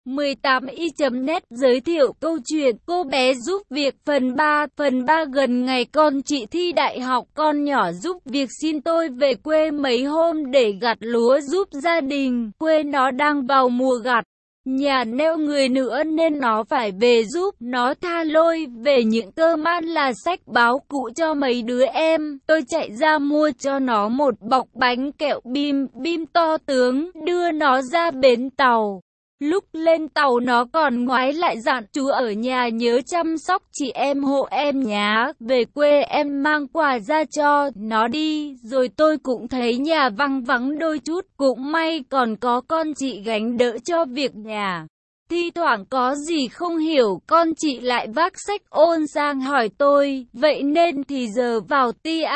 18i.net giới thiệu câu chuyện cô bé giúp việc phần 3. Phần 3 gần ngày con chị thi đại học, con nhỏ giúp việc xin tôi về quê mấy hôm để gặt lúa giúp gia đình. Quê nó đang vào mùa gặt. Nhà neo người nữa nên nó phải về giúp. Nó tha lôi về những cơm ăn là sách báo cũ cho mấy đứa em. Tôi chạy ra mua cho nó một bọc bánh kẹo bim to tướng, đưa nó ra bến tàu. Lúc lên tàu nó còn ngoái lại dặn chú ở nhà nhớ chăm sóc chị em hộ em nhá, về quê em mang quà ra cho nó đi. Rồi tôi cũng thấy nhà vắng vắng đôi chút, cũng may còn có con chị gánh đỡ cho việc nhà. Thi thoảng có gì không hiểu, con chị lại vác sách ôn sang hỏi tôi, vậy nên thì giờ vào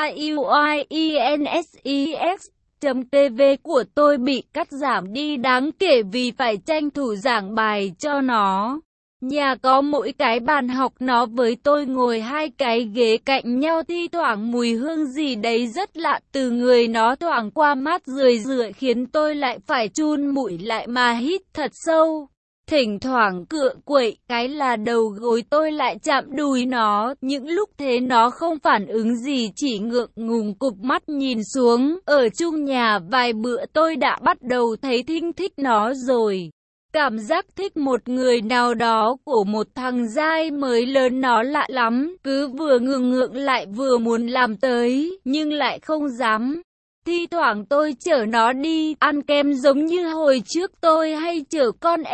TIUIENSEX.TV của tôi bị cắt giảm đi đáng kể vì phải tranh thủ giảng bài cho nó. Nhà có mỗi cái bàn học, nó với tôi ngồi hai cái ghế cạnh nhau, thi thoảng mùi hương gì đấy rất lạ từ người nó thoảng qua mát rười khiến tôi lại phải chun mũi lại mà hít thật sâu. Thỉnh thoảng cựa quậy cái là đầu gối tôi lại chạm đùi nó, những lúc thế nó không phản ứng gì, chỉ ngượng ngùng cụp mắt nhìn xuống. Ở chung nhà vài bữa tôi đã bắt đầu thấy thích nó rồi. Cảm giác thích một người nào đó của một thằng giai mới lớn nó lạ lắm, cứ vừa ngượng lại vừa muốn làm tới, nhưng lại không dám. Thi thoảng tôi chở nó đi ăn kem giống như hồi trước tôi hay chở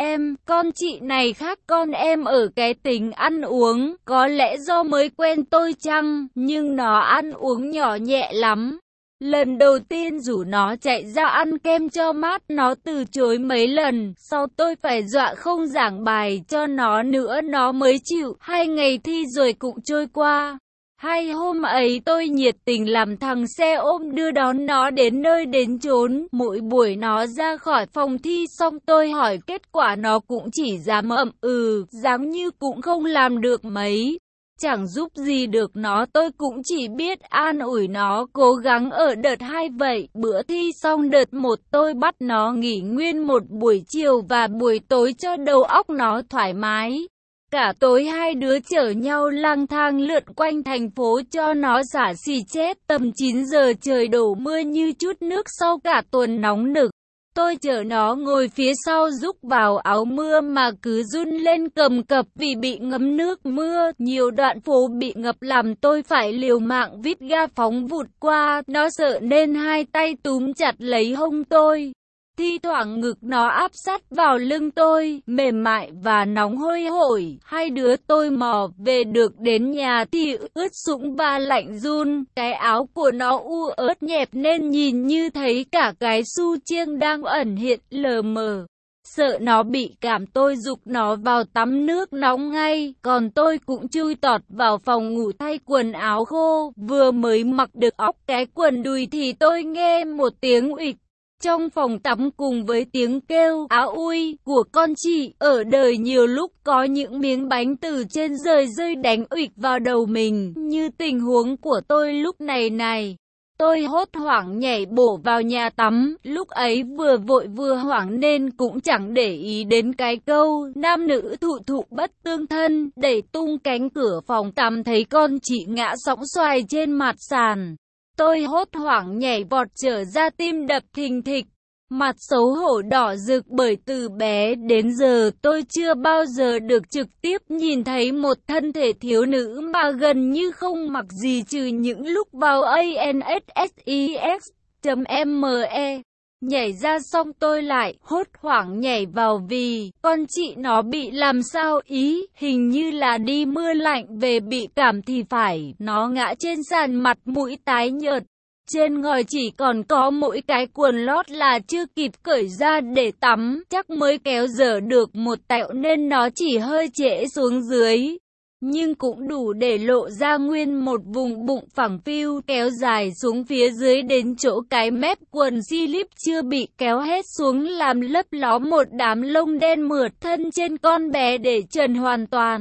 con chị này khác con em ở cái tính ăn uống, có lẽ do mới quen tôi chăng, nhưng nó ăn uống nhỏ nhẹ lắm. Lần đầu tiên rủ nó chạy ra ăn kem cho mát, nó từ chối mấy lần, sau tôi phải dọa không giảng bài cho nó nữa nó mới chịu. 2 ngày thi rồi cũng trôi qua. 2 hôm ấy tôi nhiệt tình làm thằng xe ôm đưa đón nó đến nơi đến chốn. Mỗi buổi nó ra khỏi phòng thi xong tôi hỏi kết quả, nó cũng chỉ dám dám như cũng không làm được mấy. Chẳng giúp gì được nó, tôi cũng chỉ biết an ủi nó cố gắng ở đợt 2 vậy. Bữa thi xong đợt 1 tôi bắt nó nghỉ nguyên một buổi chiều và buổi tối cho đầu óc nó thoải mái. Cả tối hai đứa chở nhau lang thang lượn quanh thành phố cho nó xả xì chết. Tầm 9 giờ trời đổ mưa như chút nước sau cả tuần nóng nực. Tôi chở nó ngồi phía sau rúc vào áo mưa mà cứ run lên cầm cập vì bị ngấm nước mưa. Nhiều đoạn phố bị ngập làm tôi phải liều mạng vít ga phóng vụt qua. Nó sợ nên hai tay túm chặt lấy hông tôi. Thi thoảng ngực nó áp sát vào lưng tôi, mềm mại và nóng hôi hổi. Hai đứa tôi mò về được đến nhà thì ướt sũng và lạnh run. Cái áo của nó ướt nhẹp nên nhìn như thấy cả cái xu chiêng đang ẩn hiện lờ mờ. Sợ nó bị cảm tôi giục nó vào tắm nước nóng ngay, còn tôi cũng chui tọt vào phòng ngủ thay quần áo khô. Vừa mới mặc được óc cái quần đùi thì tôi nghe một tiếng uỵch trong phòng tắm cùng với tiếng kêu á ui của con chị. Ở đời nhiều lúc có những miếng bánh từ trên rơi đánh uỵch vào đầu mình, như tình huống của tôi lúc này. Tôi hốt hoảng nhảy bổ vào nhà tắm, lúc ấy vừa vội vừa hoảng nên cũng chẳng để ý đến cái câu nam nữ thụ bất tương thân. Đẩy tung cánh cửa phòng tắm thấy con chị ngã sõng xoài trên mặt sàn. Tôi hốt hoảng nhảy vọt trở ra, tim đập thình thịch, mặt xấu hổ đỏ rực bởi từ bé đến giờ tôi chưa bao giờ được trực tiếp nhìn thấy một thân thể thiếu nữ mà gần như không mặc gì trừ những lúc vào ANSSEX.ME. Nhảy ra xong tôi lại hốt hoảng nhảy vào vì con chị nó bị làm sao ý, hình như là đi mưa lạnh về bị cảm thì phải. Nó ngã trên sàn mặt mũi tái nhợt. Trên ngòi chỉ còn có mỗi cái quần lót là chưa kịp cởi ra để tắm, chắc mới kéo dở được một tẹo nên nó chỉ hơi trễ xuống dưới. Nhưng cũng đủ để lộ ra nguyên một vùng bụng phẳng phiu kéo dài xuống phía dưới đến chỗ cái mép quần slip chưa bị kéo hết xuống làm lấp ló một đám lông đen mượt thân trên con bé để trần hoàn toàn.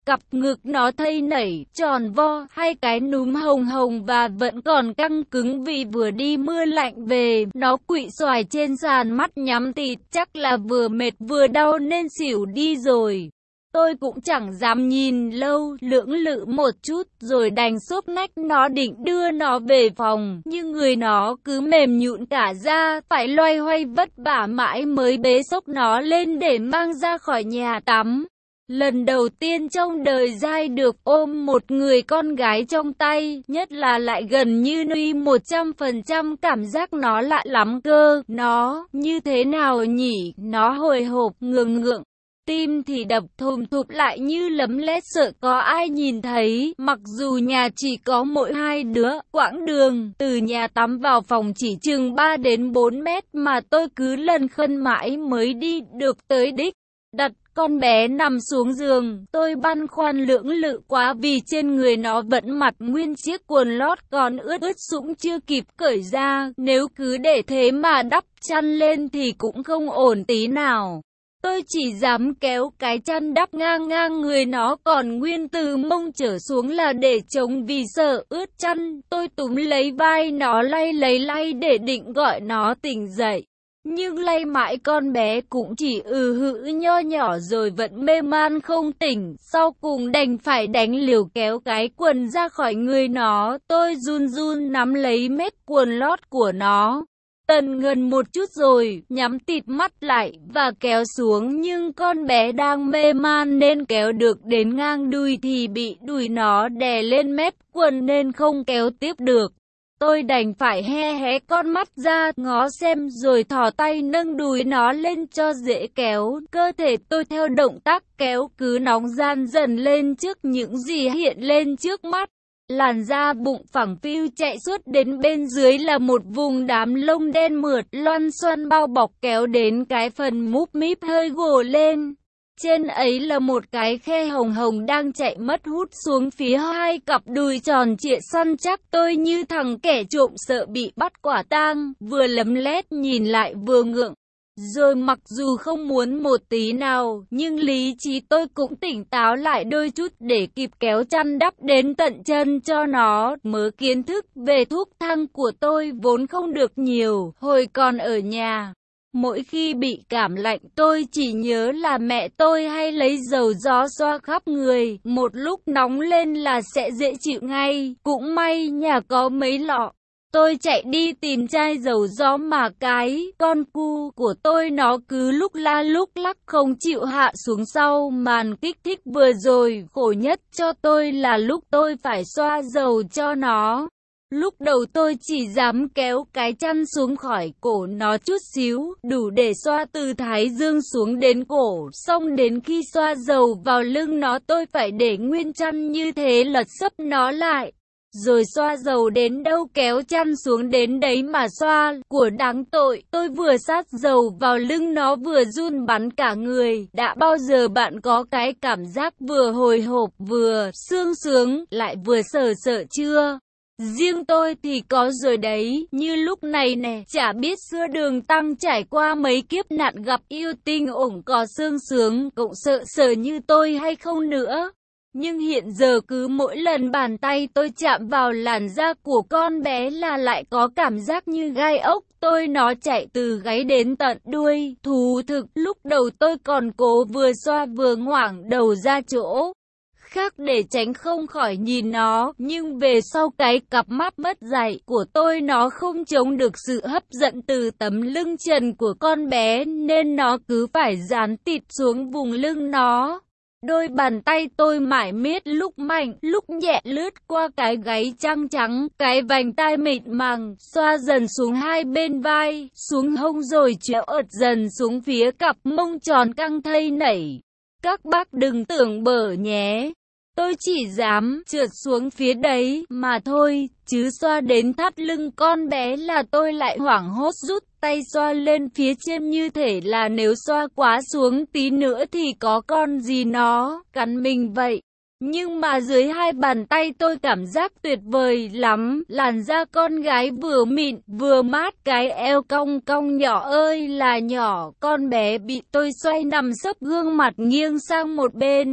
Cặp ngực nó thây nảy, tròn vo, hai cái núm hồng hồng và vẫn còn căng cứng vì vừa đi mưa lạnh về. Nó quỵ xoài trên sàn, mắt nhắm tịt, chắc là vừa mệt vừa đau nên xỉu đi rồi. Tôi cũng chẳng dám nhìn lâu, lưỡng lự một chút rồi đành xốp nách nó định đưa nó về phòng. Nhưng người nó cứ mềm nhũn cả ra, phải loay hoay vất vả mãi mới bế xốc nó lên để mang ra khỏi nhà tắm. Lần đầu tiên trong đời Giai được ôm một người con gái trong tay, nhất là lại gần như nuôi 100%, cảm giác nó lạ lắm cơ. Nó, như thế nào nhỉ? Nó hồi hộp, ngượng. Tim thì đập thùm thụp lại như lấm lét sợ có ai nhìn thấy. Mặc dù nhà chỉ có mỗi hai đứa, quãng đường từ nhà tắm vào phòng chỉ chừng 3 đến 4 mét mà tôi cứ lân khân mãi mới đi được tới đích. Đặt con bé nằm xuống giường, tôi băn khoăn lưỡng lự quá vì trên người nó vẫn mặc nguyên chiếc quần lót còn ướt sũng chưa kịp cởi ra. Nếu cứ để thế mà đắp chăn lên thì cũng không ổn tí nào. Tôi chỉ dám kéo cái chăn đắp ngang ngang người nó còn nguyên từ mông trở xuống là để chống vì sợ ướt chăn. Tôi túm lấy vai nó lay để định gọi nó tỉnh dậy. Nhưng lay mãi con bé cũng chỉ hự nho nhỏ rồi vẫn mê man không tỉnh. Sau cùng đành phải đánh liều kéo cái quần ra khỏi người nó. Tôi run nắm lấy mép quần lót của nó. Tần ngần một chút rồi, nhắm tịt mắt lại và kéo xuống, nhưng con bé đang mê man nên kéo được đến ngang đùi thì bị đùi nó đè lên mép quần nên không kéo tiếp được. Tôi đành phải hé con mắt ra ngó xem rồi thò tay nâng đùi nó lên cho dễ kéo. Cơ thể tôi theo động tác kéo cứ nóng ran dần lên trước những gì hiện lên trước mắt. Làn da bụng phẳng phiu chạy suốt đến bên dưới là một vùng đám lông đen mượt loăn xoăn bao bọc kéo đến cái phần múp míp hơi gồ lên. Trên ấy là một cái khe hồng hồng đang chạy mất hút xuống phía hai cặp đùi tròn trịa săn chắc. Tôi như thằng kẻ trộm sợ bị bắt quả tang, vừa lấm lét nhìn lại vừa ngượng. Rồi mặc dù không muốn một tí nào, nhưng lý trí tôi cũng tỉnh táo lại đôi chút để kịp kéo chăn đắp đến tận chân cho nó. Mớ kiến thức về thuốc thang của tôi vốn không được nhiều, hồi còn ở nhà. Mỗi khi bị cảm lạnh tôi chỉ nhớ là mẹ tôi hay lấy dầu gió xoa khắp người, một lúc nóng lên là sẽ dễ chịu ngay. Cũng may nhà có mấy lọ. Tôi chạy đi tìm chai dầu gió mà cái con cu của tôi nó cứ lúc la lúc lắc không chịu hạ xuống sau màn kích thích vừa rồi. Khổ nhất cho tôi là lúc tôi phải xoa dầu cho nó. Lúc đầu tôi chỉ dám kéo cái chăn xuống khỏi cổ nó chút xíu, đủ để xoa từ thái dương xuống đến cổ. Xong đến khi xoa dầu vào lưng nó tôi phải để nguyên chăn như thế lật sấp nó lại. Rồi xoa dầu đến đâu kéo chăn xuống đến đấy mà xoa, của đáng tội. Tôi vừa sát dầu vào lưng nó vừa run bắn cả người. Đã bao giờ bạn có cái cảm giác vừa hồi hộp vừa sương sướng, lại vừa sợ chưa? Riêng tôi thì có rồi đấy, như lúc này nè, chả biết xưa đường tăng trải qua mấy kiếp nạn gặp yêu tinh ủng có sương sướng, cũng sợ như tôi hay không nữa. Nhưng hiện giờ cứ mỗi lần bàn tay tôi chạm vào làn da của con bé là lại có cảm giác như gai ốc. Nó chạy từ gáy đến tận đuôi. Thú thực, lúc đầu tôi còn cố vừa xoa vừa ngoảng đầu ra chỗ khác để tránh không khỏi nhìn nó. Nhưng về sau cái cặp mắt mất dạy của tôi nó không chống được sự hấp dẫn từ tấm lưng trần của con bé nên nó cứ phải dán tịt xuống vùng lưng nó. Đôi bàn tay tôi mải miết lúc mạnh, lúc nhẹ lướt qua cái gáy trắng trắng, cái vành tai mịn màng, xoa dần xuống hai bên vai, xuống hông rồi chéo ợt dần xuống phía cặp mông tròn căng thây nảy. Các bác đừng tưởng bở nhé. Tôi chỉ dám trượt xuống phía đấy mà thôi, chứ xoa đến thắt lưng con bé là tôi lại hoảng hốt rút tay xoa lên phía trên như thể là nếu xoa quá xuống tí nữa thì có con gì nó cắn mình vậy. Nhưng mà dưới hai bàn tay tôi cảm giác tuyệt vời lắm, làn da con gái vừa mịn vừa mát, cái eo cong cong nhỏ ơi là nhỏ, con bé bị tôi xoay nằm sấp gương mặt nghiêng sang một bên.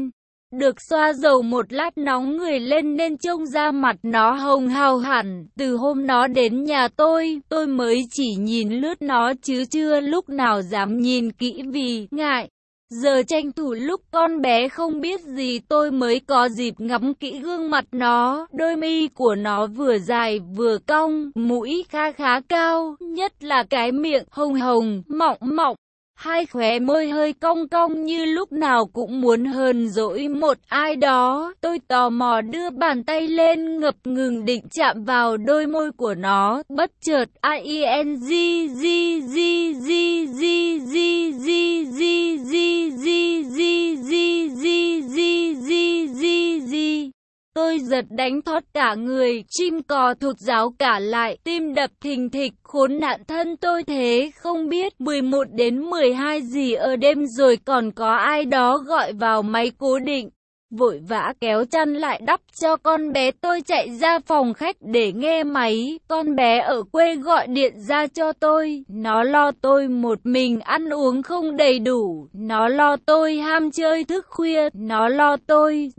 Được xoa dầu một lát nóng người lên nên trông ra mặt nó hồng hào hẳn. Từ hôm nó đến nhà tôi mới chỉ nhìn lướt nó chứ chưa lúc nào dám nhìn kỹ vì ngại. Giờ tranh thủ lúc con bé không biết gì tôi mới có dịp ngắm kỹ gương mặt nó. Đôi mi của nó vừa dài vừa cong, mũi khá cao, nhất là cái miệng hồng hồng, mọng mọng. Hai khóe môi hơi cong cong như lúc nào cũng muốn hờn dỗi một ai đó. Tôi tò mò đưa bàn tay lên ngập ngừng định chạm vào đôi môi của nó. Bất chợt tôi giật đánh thót cả người, chim cò thụt giáo cả lại, tim đập thình thịch, khốn nạn thân tôi thế, không biết 11 đến 12 gì ở đêm rồi còn có ai đó gọi vào máy cố định. Vội vã kéo chăn lại đắp cho con bé tôi chạy ra phòng khách để nghe máy, con bé ở quê gọi điện ra cho tôi, nó lo tôi một mình ăn uống không đầy đủ, nó lo tôi ham chơi thức khuya, nó lo tôi,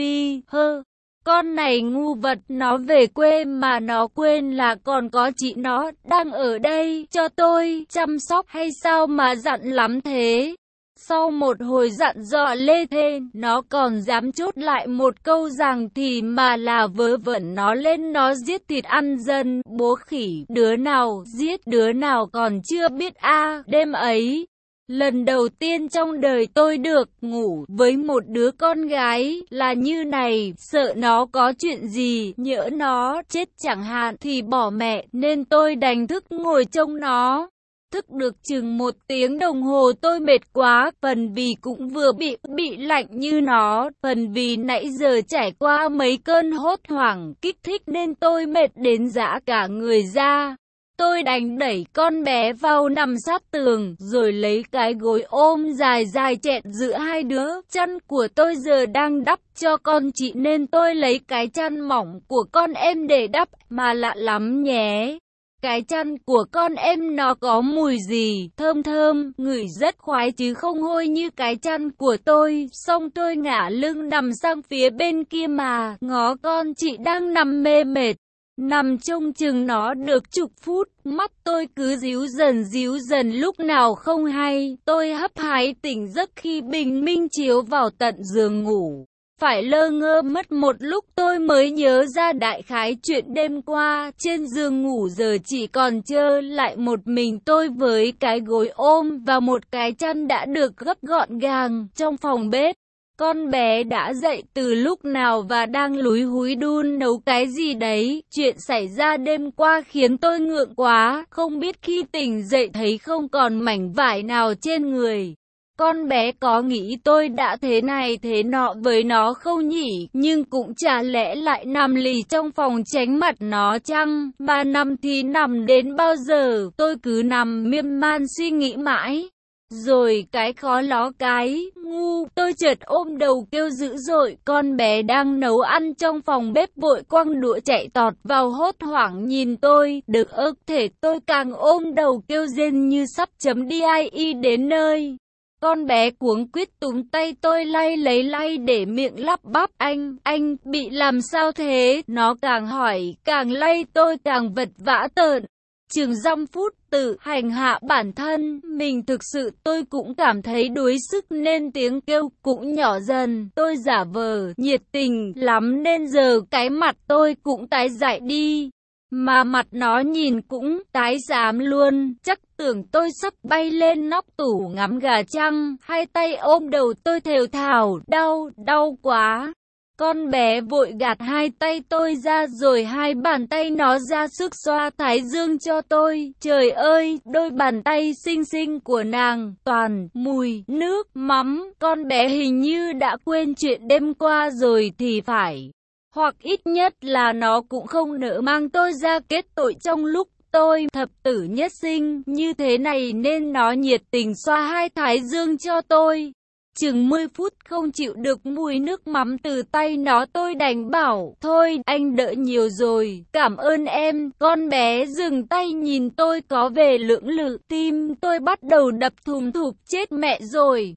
con này ngu vật, nó về quê mà nó quên là còn có chị nó đang ở đây cho tôi chăm sóc hay sao mà dặn lắm thế. Sau một hồi dặn dò lê thê, nó còn dám chốt lại một câu rằng thì mà là vớ vẩn nó lên nó giết thịt ăn dân, bố khỉ, đứa nào giết đứa nào còn chưa biết a. Đêm ấy, lần đầu tiên trong đời tôi được ngủ với một đứa con gái là như này, sợ nó có chuyện gì, nhỡ nó chết chẳng hạn thì bỏ mẹ, nên tôi đành thức ngồi trông nó. Thức được chừng 1 tiếng đồng hồ tôi mệt quá, phần vì cũng vừa bị lạnh như nó, phần vì nãy giờ trải qua mấy cơn hốt hoảng, kích thích nên tôi mệt đến rã cả người ra. Tôi đành đẩy con bé vào nằm sát tường, rồi lấy cái gối ôm dài chẹt giữa hai đứa. Chăn của tôi giờ đang đắp cho con chị nên tôi lấy cái chăn mỏng của con em để đắp, mà lạ lắm nhé. Cái chăn của con em nó có mùi gì, thơm, ngửi rất khoái chứ không hôi như cái chăn của tôi. Xong tôi ngả lưng nằm sang phía bên kia mà, ngó con chị đang nằm mê mệt. Nằm trông chừng nó được chục phút, mắt tôi cứ díu dần lúc nào không hay. Tôi hấp hái tỉnh giấc khi bình minh chiếu vào tận giường ngủ. Phải lơ ngơ mất một lúc tôi mới nhớ ra đại khái chuyện đêm qua. Trên giường ngủ giờ chỉ còn trơ lại một mình tôi với cái gối ôm và một cái chăn đã được gấp gọn gàng. Trong phòng bếp, con bé đã dậy từ lúc nào và đang lúi húi đun nấu cái gì đấy. Chuyện xảy ra đêm qua khiến tôi ngượng quá, không biết khi tỉnh dậy thấy không còn mảnh vải nào trên người. Con bé có nghĩ tôi đã thế này thế nọ với nó không nhỉ? Nhưng cũng chả lẽ lại nằm lì trong phòng tránh mặt nó chăng? Mà nằm thì nằm đến bao giờ? Tôi cứ nằm miên man suy nghĩ mãi. Rồi cái khó ló cái ngu, tôi chợt ôm đầu kêu dữ dội. Con bé đang nấu ăn trong phòng bếp vội quăng đũa chạy tọt vào, hốt hoảng nhìn tôi. Được ức thể tôi càng ôm đầu kêu rên như sắp chấm DIE đến nơi. Con bé cuống quýt túm tay tôi lay để miệng lắp bắp. Anh bị làm sao thế? Nó càng hỏi, càng lay tôi càng vật vã tợn. Chừng dăm phút tự hành hạ bản thân, mình thực sự tôi cũng cảm thấy đuối sức nên tiếng kêu cũng nhỏ dần. Tôi giả vờ nhiệt tình lắm nên giờ cái mặt tôi cũng tái dại đi. Mà mặt nó nhìn cũng tái xám luôn, chắc tưởng tôi sắp bay lên nóc tủ ngắm gà chăng. Hai tay ôm đầu tôi thều thào, đau quá. Con bé vội gạt hai tay tôi ra rồi hai bàn tay nó ra sức xoa thái dương cho tôi. Trời ơi, đôi bàn tay xinh xinh của nàng toàn mùi nước mắm. Con bé hình như đã quên chuyện đêm qua rồi thì phải. Hoặc ít nhất là nó cũng không nỡ mang tôi ra kết tội trong lúc tôi thập tử nhất sinh như thế này nên nó nhiệt tình xoa hai thái dương cho tôi. Chừng 10 phút không chịu được mùi nước mắm từ tay nó tôi đành bảo, thôi anh đỡ nhiều rồi, cảm ơn em. Con bé dừng tay nhìn tôi có vẻ lưỡng lự, tim tôi bắt đầu đập thùm thụp, chết mẹ rồi.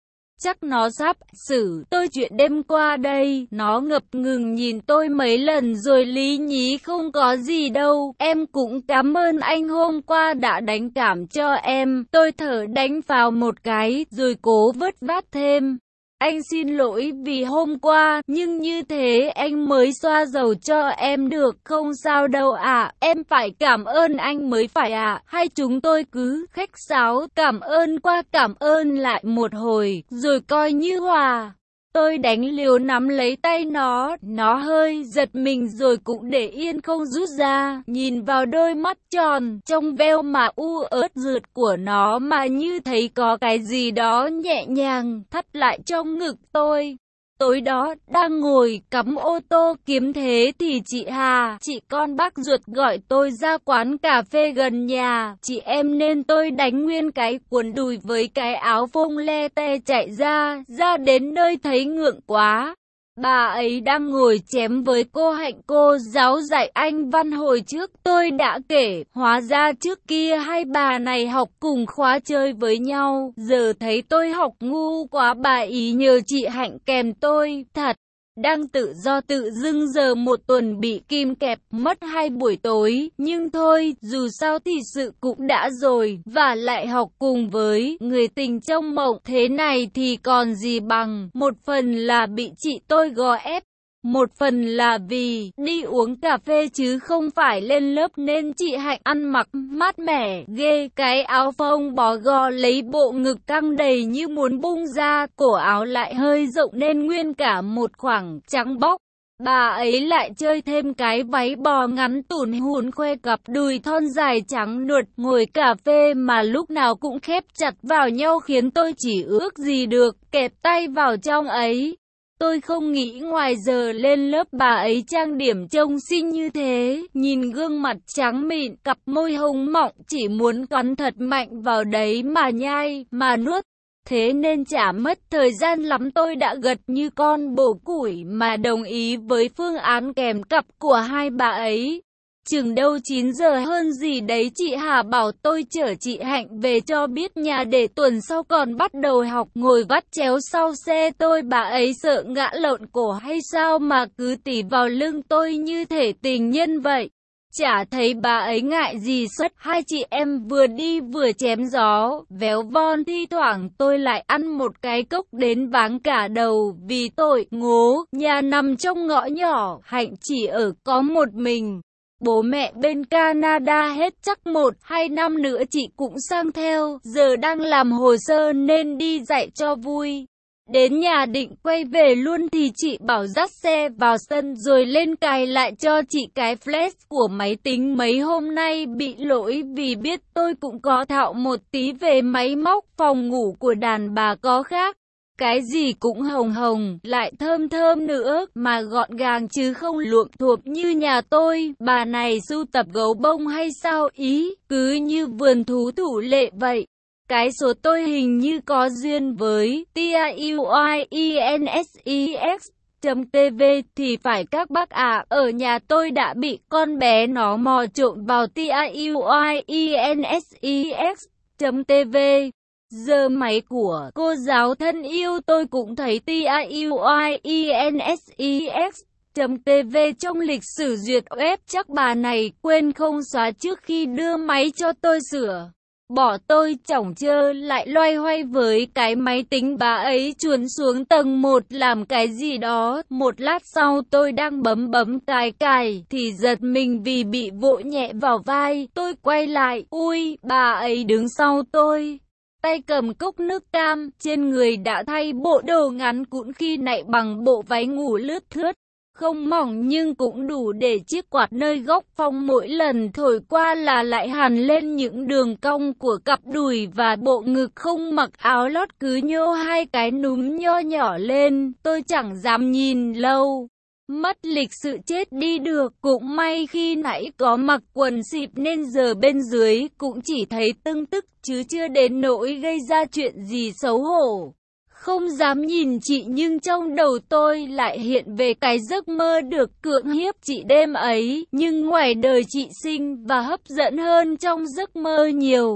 chắc nó sắp xử tôi chuyện đêm qua đây. Nó ngập ngừng nhìn tôi mấy lần rồi lý nhí không có gì đâu. Em cũng cảm ơn anh hôm qua đã đánh cảm cho em. Tôi thở đánh vào một cái rồi cố vớt vát thêm. Anh xin lỗi vì hôm qua, nhưng như thế anh mới xoa dầu cho em được, không sao đâu ạ. Em phải cảm ơn anh mới phải ạ. Hai chúng tôi cứ khách sáo, cảm ơn qua cảm ơn lại một hồi, rồi coi như hòa. Tôi đánh liều nắm lấy tay nó hơi giật mình rồi cũng để yên không rút ra, nhìn vào đôi mắt tròn, trong veo mà u ớt rượt của nó mà như thấy có cái gì đó nhẹ nhàng thắt lại trong ngực tôi. Tối đó, đang ngồi cắm ô tô kiếm thế thì chị Hà, chị con bác ruột gọi tôi ra quán cà phê gần nhà. Chị em nên tôi đánh nguyên cái quần đùi với cái áo phông le te chạy ra đến nơi thấy ngượng quá. Bà ấy đang ngồi chém với cô Hạnh, cô giáo dạy Anh văn hồi trước tôi đã kể. Hóa ra trước kia hai bà này học cùng khóa chơi với nhau. Giờ thấy tôi học ngu quá bà ý nhờ chị Hạnh kèm tôi. Thật, đang tự do tự dưng giờ một tuần bị kim kẹp mất 2 buổi tối. Nhưng thôi, dù sao thì sự cũng đã rồi. Và lại học cùng với người tình trong mộng thế này thì còn gì bằng. Một phần là bị chị tôi gò ép. Một phần là vì đi uống cà phê chứ không phải lên lớp nên chị Hạnh ăn mặc mát mẻ ghê. Cái áo phông bó gò lấy bộ ngực căng đầy như muốn bung ra, cổ áo lại hơi rộng nên nguyên cả một khoảng trắng bóc. Bà ấy lại chơi thêm cái váy bò ngắn tủn hùn khoe cặp đùi thon dài trắng nuột, ngồi cà phê mà lúc nào cũng khép chặt vào nhau khiến tôi chỉ ước gì được kẹp tay vào trong ấy. Tôi không nghĩ ngoài giờ lên lớp bà ấy trang điểm trông xinh như thế, nhìn gương mặt trắng mịn, cặp môi hồng mọng chỉ muốn cắn thật mạnh vào đấy mà nhai, mà nuốt. Thế nên chả mất thời gian lắm tôi đã gật như con bồ củi mà đồng ý với phương án kèm cặp của hai bà ấy. Chừng đâu 9 giờ hơn gì đấy chị Hà bảo tôi chở chị Hạnh về cho biết nhà để tuần sau còn bắt đầu học. Ngồi vắt chéo sau xe tôi, bà ấy sợ ngã lộn cổ hay sao mà cứ tỉ vào lưng tôi như thể tình nhân vậy. Chả thấy bà ấy ngại gì suốt. Hai chị em vừa đi vừa chém gió, véo von. Thi thoảng tôi lại ăn một cái cốc đến váng cả đầu vì tội ngố. Nhà nằm trong ngõ nhỏ, Hạnh chỉ ở có một mình. Bố mẹ bên Canada hết, chắc 1-2 năm nữa chị cũng sang theo. Giờ đang làm hồ sơ nên đi dạy cho vui. Đến nhà định quay về luôn thì chị bảo dắt xe vào sân rồi lên cài lại cho chị cái flash của máy tính. Mấy hôm nay bị lỗi vì biết tôi cũng có thạo một tí về máy móc. Phòng ngủ của đàn bà có khác. Cái gì cũng hồng hồng, lại thơm thơm nữa, mà gọn gàng chứ không luộm thuộm như nhà tôi. Bà này sưu tập gấu bông hay sao ý, cứ như vườn thú thủ lệ vậy. Cái số tôi hình như có duyên với TIUIENSEX.TV thì phải các bác ạ. Ở nhà tôi đã bị con bé nó mò trộn vào TIUIENSEX.TV. Giờ máy của cô giáo thân yêu tôi cũng thấy TIUIENSEX.TV trong lịch sử duyệt web. Chắc bà này quên không xóa trước khi đưa máy cho tôi sửa. Bỏ tôi chỏng chơ lại loay hoay với cái máy tính. Bà ấy chuồn xuống tầng 1 làm cái gì đó. Một lát sau tôi đang bấm cài thì giật mình vì bị vỗ nhẹ vào vai. Tôi quay lại, ui, bà ấy đứng sau tôi. Tay cầm cốc nước cam, trên người đã thay bộ đồ ngắn cũn khi nãy bằng bộ váy ngủ lướt thướt. Không mỏng nhưng cũng đủ để chiếc quạt nơi góc phòng mỗi lần thổi qua là lại hằn lên những đường cong của cặp đùi và bộ ngực. Không mặc áo lót cứ nhô hai cái núm nho nhỏ lên, tôi chẳng dám nhìn lâu. Mất lịch sự chết đi được. Cũng may khi nãy có mặc quần xịp nên giờ bên dưới cũng chỉ thấy tưng tức chứ chưa đến nỗi gây ra chuyện gì xấu hổ. Không dám nhìn chị nhưng trong đầu tôi lại hiện về cái giấc mơ được cưỡng hiếp chị đêm ấy. Nhưng ngoài đời chị xinh và hấp dẫn hơn trong giấc mơ nhiều.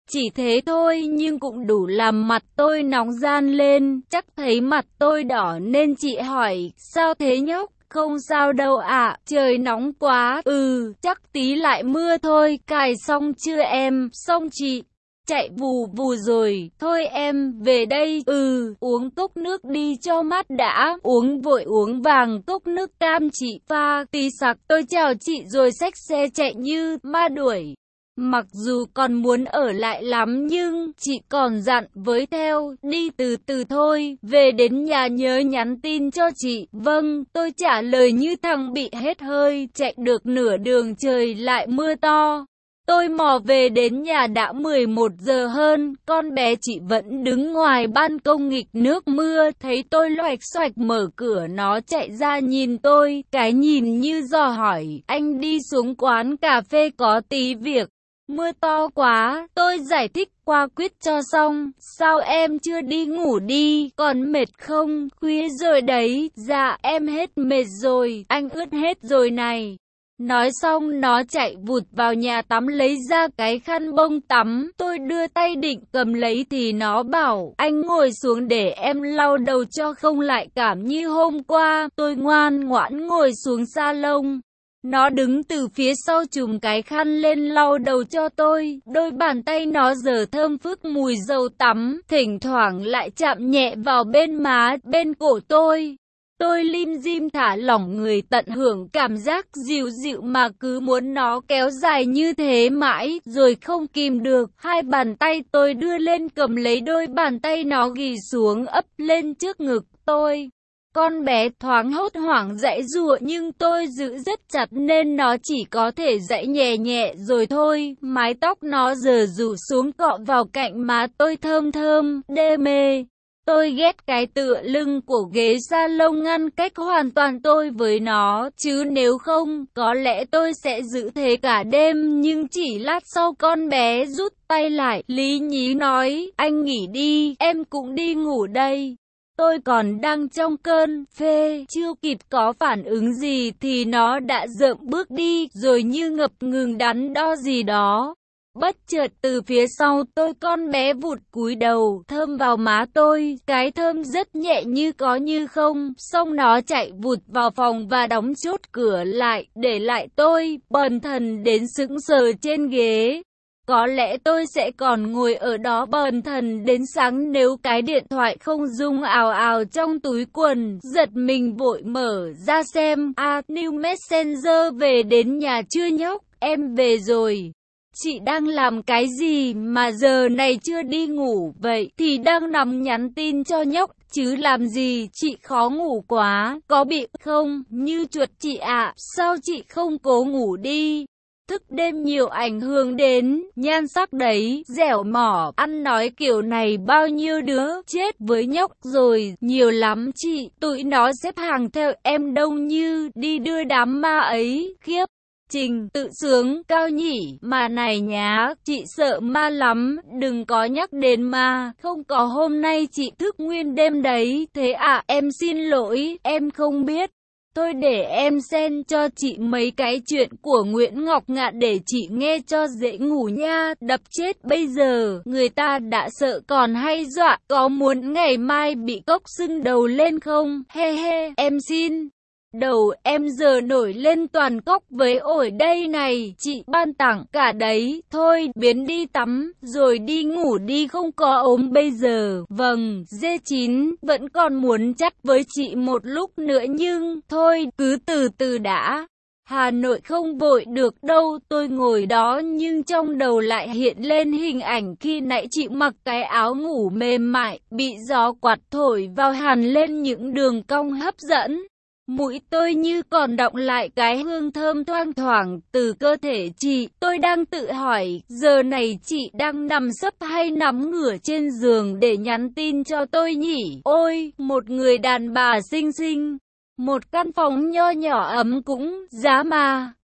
Chỉ thế thôi nhưng cũng đủ làm mặt tôi nóng gian lên, chắc thấy mặt tôi đỏ nên chị hỏi, sao thế nhóc? Không sao đâu ạ, trời nóng quá, chắc tí lại mưa thôi, cài xong chưa em, xong chị. Chạy vù vù rồi, thôi em, về đây, uống cốc nước đi cho mát đã, uống vội uống vàng cốc nước cam chị pha, tí sặc tôi chào chị rồi xách xe chạy như ma đuổi. Mặc dù còn muốn ở lại lắm nhưng chị còn dặn với theo, đi từ từ thôi, về đến nhà nhớ nhắn tin cho chị. Vâng, tôi trả lời như thằng bị hết hơi, chạy được nửa đường trời lại mưa to. Tôi mò về đến nhà đã 11 giờ hơn, con bé chị vẫn đứng ngoài ban công nghịch nước mưa, thấy tôi loạch xoạch mở cửa nó chạy ra nhìn tôi, cái nhìn như dò hỏi, anh đi xuống quán cà phê có tí việc. Mưa to quá, tôi giải thích qua quyết cho xong, sao em chưa đi ngủ đi, còn mệt không, khuya rồi đấy, dạ em hết mệt rồi, anh ướt hết rồi này. Nói xong nó chạy vụt vào nhà tắm lấy ra cái khăn bông tắm, tôi đưa tay định cầm lấy thì nó bảo, anh ngồi xuống để em lau đầu cho không lại cảm như hôm qua, tôi ngoan ngoãn ngồi xuống salon. Nó đứng từ phía sau chùm cái khăn lên lau đầu cho tôi, đôi bàn tay nó giờ thơm phức mùi dầu tắm, thỉnh thoảng lại chạm nhẹ vào bên má, bên cổ tôi. Tôi lim dim thả lỏng người tận hưởng cảm giác dịu dịu mà cứ muốn nó kéo dài như thế mãi, rồi không kìm được. Hai bàn tay tôi đưa lên cầm lấy đôi bàn tay nó ghì xuống ấp lên trước ngực tôi. Con bé thoáng hốt hoảng giãy giụa nhưng tôi giữ rất chặt nên nó chỉ có thể giãy nhẹ nhẹ rồi thôi. Mái tóc nó giờ rủ xuống cọ vào cạnh má tôi thơm thơm, đê mê. Tôi ghét cái tựa lưng của ghế salon ngăn cách hoàn toàn tôi với nó, chứ nếu không, có lẽ tôi sẽ giữ thế cả đêm, nhưng chỉ lát sau con bé rút tay lại, lý nhí nói, anh nghỉ đi, em cũng đi ngủ đây. Tôi còn đang trong cơn phê, chưa kịp có phản ứng gì thì nó đã dợm bước đi, rồi như ngập ngừng đắn đo gì đó. Bất chợt từ phía sau tôi con bé vụt cúi đầu, thơm vào má tôi, cái thơm rất nhẹ như có như không, xong nó chạy vụt vào phòng và đóng chốt cửa lại, để lại tôi, bần thần đến sững sờ trên ghế. Có lẽ tôi sẽ còn ngồi ở đó bần thần đến sáng nếu cái điện thoại không rung ào ào trong túi quần, giật mình vội mở ra xem, New Messenger về đến nhà chưa nhóc, em về rồi. Chị đang làm cái gì mà giờ này chưa đi ngủ vậy? Thì đang nằm nhắn tin cho nhóc, chứ làm gì, chị khó ngủ quá, có bị không? Như chuột chị ạ, sao chị không cố ngủ đi? Thức đêm nhiều ảnh hưởng đến nhan sắc đấy, dẻo mỏ, ăn nói kiểu này bao nhiêu đứa chết với nhóc rồi, nhiều lắm chị, tụi nó xếp hàng theo em đông như đi đưa đám ma ấy, khiếp. Trình tự sướng cao nhỉ, mà này nhá, chị sợ ma lắm, đừng có nhắc đến ma, không có hôm nay chị thức nguyên đêm đấy, thế à, em xin lỗi, em không biết. Tôi để em xem cho chị mấy cái chuyện của Nguyễn Ngọc Ngạn để chị nghe cho dễ ngủ nha, đập chết bây giờ, người ta đã sợ còn hay dọa, có muốn ngày mai bị cốc sưng đầu lên không, he he, em xin. Đầu em giờ nổi lên toàn cốc với ổi đây này, chị ban tặng cả đấy, thôi biến đi tắm, rồi đi ngủ đi không có ốm bây giờ. Vâng, D9, vẫn còn muốn chắc với chị một lúc nữa nhưng, thôi, cứ từ từ đã. Hà Nội không vội được đâu, tôi ngồi đó nhưng trong đầu lại hiện lên hình ảnh khi nãy chị mặc cái áo ngủ mềm mại, bị gió quạt thổi vào hằn lên những đường cong hấp dẫn. Mũi tôi như còn đọng lại cái hương thơm thoang thoảng từ cơ thể chị. Tôi đang tự hỏi, giờ này chị đang nằm sấp hay nằm ngửa trên giường để nhắn tin cho tôi nhỉ? Ôi, một người đàn bà xinh xinh. Một căn phòng nho nhỏ ấm cũng, giá mà.